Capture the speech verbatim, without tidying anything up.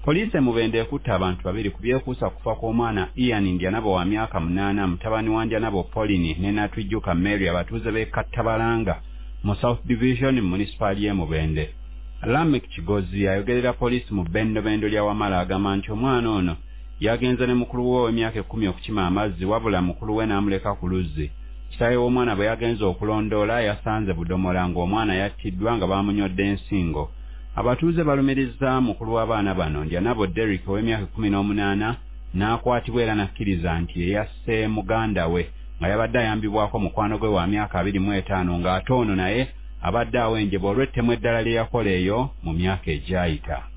Poliisi Mubende ekutte abantu babiri ku byekuusa kufa kw'omwana Ian Ndyanabo wa myaka munaana mutabani wa Ndyanabo Pauline ne Natwijjuka Mary abatuuze b'e Kattabalanga mu South Division Municipal y'e Mubende. Lamek Kigozi ayogerera poliisi mu bbendobendo lya Wamala agamba nti omwana ono yagenze ne mukulu we w'emyaka ekkumi okukima amazzi wabula mukulu we n'amuleka ku luzzi. Kitaawe w'omwana bwe yagenze okulondoola yasanze budomola ng'omwana yattiddwa nga baamunyodde ensingo. Abatuuze balumiriza mukulu w'abaana bano Ndyanabo Derrick ow'emyaka ekkumi n'omunaana n'akwatibwa era n'akkiriza nti yeyasse muganda we nga yabadde ayambibwako mukwano gwe wa myaka abiri mu etaano ng'ate ono naye abadde awenjebwa olw'ettemu eddala lye yakola eyo mu myaka egyayita.